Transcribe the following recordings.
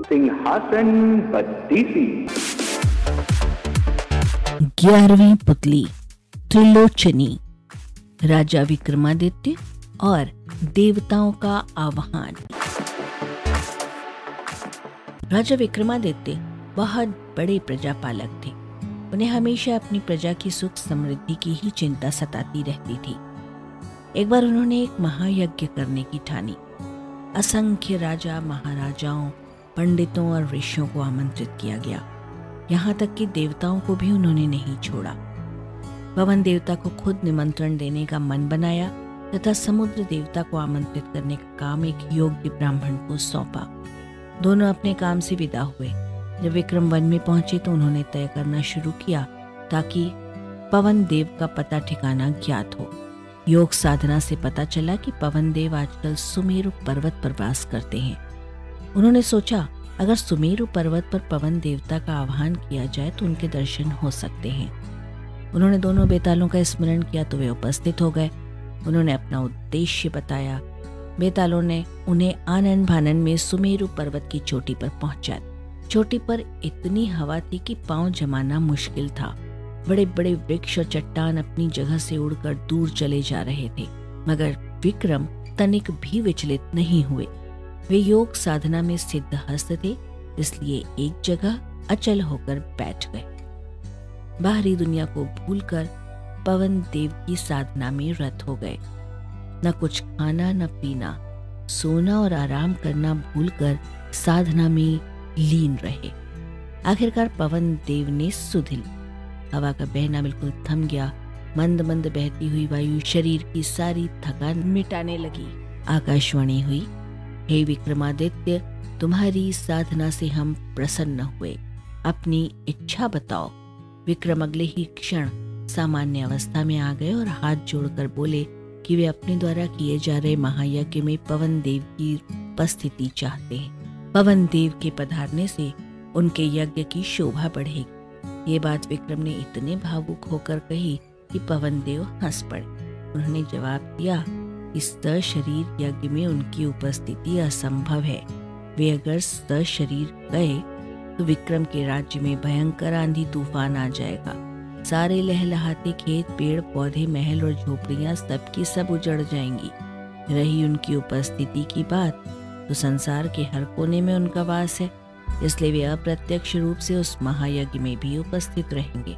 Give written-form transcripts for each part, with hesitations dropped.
सिंहासन बत्तीसी। 11वीं पुतली त्रिलोचनी, राजा विक्रमादित्य और देवताओं का आह्वान। राजा विक्रमादित्य बहुत बड़े प्रजापालक थे। उन्हें हमेशा अपनी प्रजा की सुख समृद्धि की ही चिंता सताती रहती थी। एक बार उन्होंने एक महायज्ञ करने की ठानी। असंख्य राजा, महाराजाओं, पंडितों और ऋषियों को आमंत्रित किया गया। यहाँ तक कि देवताओं को भी उन्होंने नहीं छोड़ा। पवन देवता को खुद निमंत्रण देने का मन बनाया तथा समुद्र देवता को आमंत्रित करने का काम एक योग्य ब्राह्मण को सौंपा। दोनों अपने काम से विदा हुए। जब विक्रम वन में पहुंचे तो उन्होंने तय करना शुरू किया ताकि पवन देव का पता ठिकाना ज्ञात हो। योग साधना से पता चला कि पवन देव आजकल सुमेरु पर्वत पर वास करते हैं। उन्होंने सोचा, अगर सुमेरु पर्वत पर पवन देवता का आह्वान किया जाए तो उनके दर्शन हो सकते हैं। उन्होंने दोनों बेतालों का स्मरण किया तो वे उपस्थित हो गए। उन्होंने अपना उद्देश्य बताया। बेतालों ने उन्हें आनन भानन में सुमेरु पर्वत की चोटी पर पहुंचा। चोटी पर इतनी हवा थी कि पांव जमाना मुश्किल था। बड़े बड़े वृक्ष और चट्टान अपनी जगह से उड़कर दूर चले जा रहे थे, मगर विक्रम तनिक भी विचलित नहीं हुए। वे योग साधना में सिद्धहस्त थे, इसलिए एक जगह अचल होकर बैठ गए। बाहरी दुनिया को भूलकर पवन देव की साधना में रत हो गए। न कुछ खाना न पीना, सोना और आराम करना भूलकर साधना में लीन रहे। आखिरकार पवन देव ने सुधिल। हवा का बहना बिल्कुल थम गया। मंद मंद बहती हुई वायु शरीर की सारी थकान मिटाने लगी। आकाशवाणी हुई, हे विक्रमादित्य, तुम्हारी साधना से हम प्रसन्न हुए। अपनी इच्छा बताओ। विक्रम अगले ही क्षण सामान्य अवस्था में आ गए और हाथ जोड़कर बोले कि वे अपने द्वारा किए जा रहे महायज्ञ में पवन देव की उपस्थिति चाहते हैं। पवन देव के पधारने से उनके यज्ञ की शोभा बढ़ेगी। ये बात विक्रम ने इतने भावुक होकर कही कि पवन देव हंस पड़े। उन्होंने जवाब दिया कि सशरीर यज्ञ में उनकी उपस्थिति असंभव है। वे अगर सशरीर गए तो विक्रम के राज्य में भयंकर आंधी तूफान आ जाएगा। सारे लहलहाते खेत, पेड़ पौधे, महल और झोपड़ियां सबकी सब उजड़ जाएंगी। रही उनकी उपस्थिति की बात, तो संसार के हर कोने में उनका वास है, इसलिए वे अप्रत्यक्ष रूप से उस महायज्ञ में भी उपस्थित रहेंगे।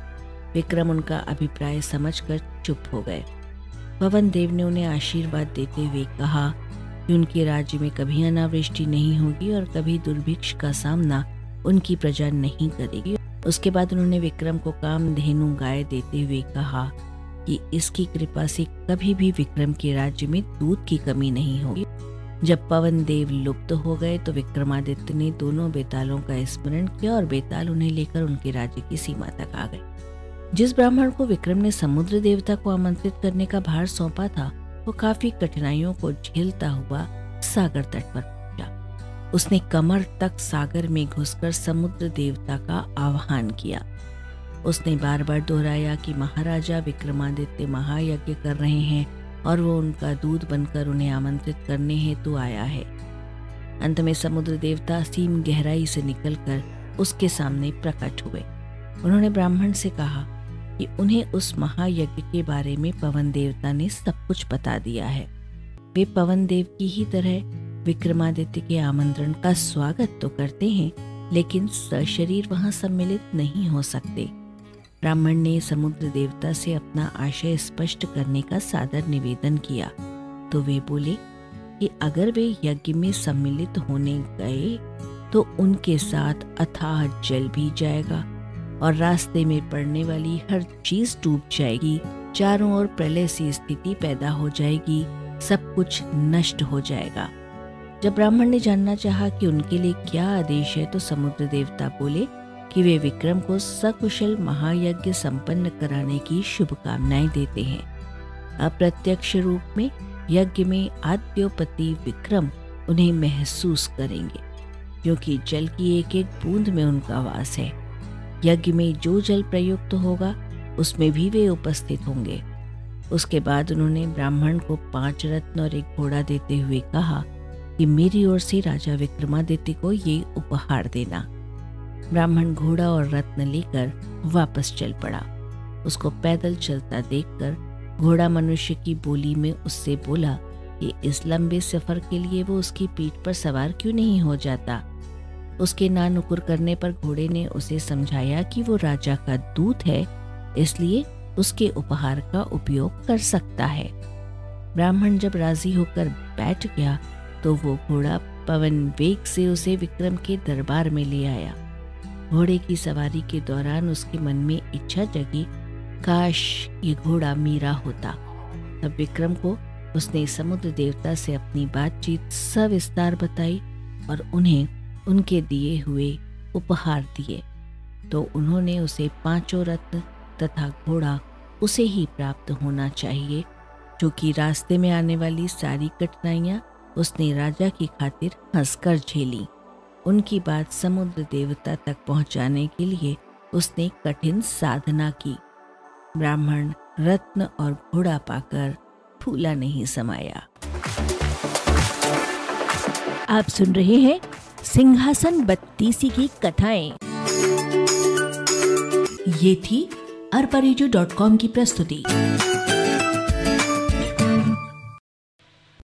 विक्रम उनका अभिप्राय समझकर चुप हो गए। पवन देव ने उन्हें आशीर्वाद देते हुए कहा कि उनके राज्य में कभी अनावृष्टि नहीं होगी और कभी दुर्भिक्ष का सामना उनकी प्रजा नहीं करेगी। उसके बाद उन्होंने विक्रम को कामधेनु गाय देते हुए कहा कि इसकी कृपा से कभी भी विक्रम के राज्य में दूध की कमी नहीं होगी। जब पवन देव लुप्त हो गए तो विक्रमादित्य ने दोनों बेतालों का स्मरण किया और बेताल उन्हें लेकर उनके राज्य की सीमा तक आ गए। जिस ब्राह्मण को विक्रम ने समुद्र देवता को आमंत्रित करने का भार सौंपा था, वो काफी कठिनाइयों को झेलता हुआ सागर तट पर पहुंचा। उसने कमर तक सागर में घुसकर समुद्र देवता का आह्वान किया। उसने बार बार दोहराया कि महाराजा विक्रमादित्य महायज्ञ कर रहे हैं और वो उनका दूत बनकर उन्हें आमंत्रित करने हेतु आया है। अंत में समुद्र देवता असीम गहराई से निकलकर उसके सामने प्रकट हुए। उन्होंने ब्राह्मण से कहा कि उन्हें उस महायज्ञ के बारे में पवन देवता ने सब कुछ बता दिया है। वे पवन देव की ही तरह विक्रमादित्य के आमंत्रण का स्वागत तो करते हैं, लेकिन सशरीर वहां सम्मिलित नहीं हो सकते। ब्राह्मण ने समुद्र देवता से अपना आशय स्पष्ट करने का सादर निवेदन किया तो वे बोले कि अगर वे यज्ञ में सम्मिलित होने गए तो उनके साथ अथाह जल भी जाएगा और रास्ते में पड़ने वाली हर चीज डूब जाएगी। चारों ओर प्रलय सी स्थिति पैदा हो जाएगी, सब कुछ नष्ट हो जाएगा। जब ब्राह्मण ने जानना चाहा कि उनके लिए क्या आदेश है तो समुद्र देवता बोले कि वे विक्रम को सकुशल महायज्ञ संपन्न कराने की शुभकामनाएं देते हैं। अप्रत्यक्ष रूप में यज्ञ में आद्योपति विक्रम उन्हें महसूस करेंगे, क्योंकि जल की एक एक बूंद में उनका वास है। यज्ञ में जो जल प्रयुक्त होगा उसमें भी वे उपस्थित होंगे। उसके बाद उन्होंने ब्राह्मण को 5 रत्न और एक घोड़ा देते हुए कहा कि मेरी ओर से राजा विक्रमादित्य को ये उपहार देना। ब्राह्मण घोड़ा और रत्न लेकर वापस चल पड़ा। उसको पैदल चलता देखकर घोड़ा मनुष्य की बोली में उससे बोला कि इस लंबे सफर के लिए वो उसकी पीठ पर सवार क्यों नहीं हो जाता। उसके ना नुकुर करने पर घोड़े ने उसे समझाया कि वो राजा का दूत है, इसलिए उसके उपहार का उपयोग कर सकता है। ब्राह्मण जब राजी होकर बैठ गया तो वो घोड़ा पवन वेग से उसे विक्रम के दरबार में ले आया। घोड़े की सवारी के दौरान उसके मन में इच्छा जगी, काश ये घोड़ा मेरा होता। तब विक्रम को उसने समुद्र देवता से अपनी बातचीत सविस्तार बताई और उन्हें उनके दिए हुए उपहार दिए। तो उन्होंने उसे 5 रत्न तथा घोड़ा उसे ही प्राप्त होना चाहिए, जो कि रास्ते में आने वाली सारी कठिनाइयां उसने राजा की खातिर हंसकर झेली। उनकी बात समुद्र देवता तक पहुंचाने के लिए उसने कठिन साधना की। ब्राह्मण रत्न और घोड़ा पाकर फूला नहीं समाया। आप सुन रहे हैं सिंहासन बत्तीसी की कथाएं। ये थी arparejo.com की प्रस्तुति।